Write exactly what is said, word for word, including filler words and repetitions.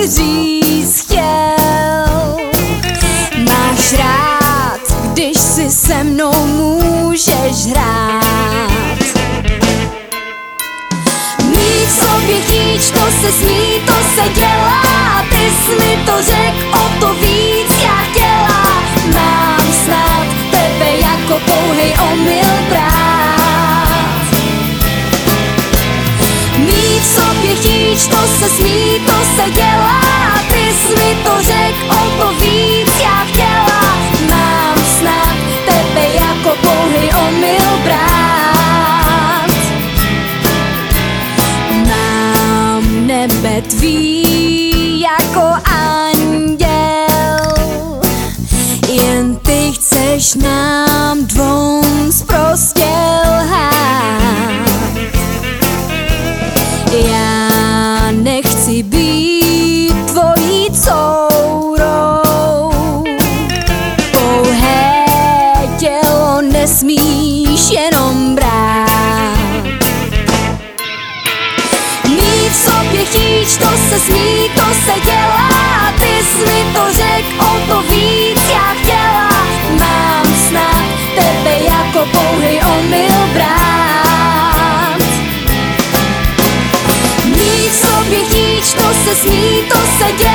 říct chtěl. Máš rád, když si se mnou můžeš hrát. Mít v sobě chtíč, to se smí, to se dělá. Ty jsi mi to řek, o to víc já chtěla. Mám snad tebe jako pouhej omyl brát. Mít v sobě chtíč, to se smí, to se dělá. Ty jsi mi to řek, o to víc já chtěla. Mám snad tebe jako pouhej omyl brát. Mám nebe tvý jako anděl, jen ty chceš nám dvou sprostě lhát. Já nechci být tvojí courou, pouhé tělo nesmíš jenom brát. Mít v sobě chtíč, to se smí, to se dělá. Ty jsi mi to řek, o to víc já chtěla. Mám snad tebe jako pouhej omyl brát. Mít v sobě chtíč, to se smí, to se dělá.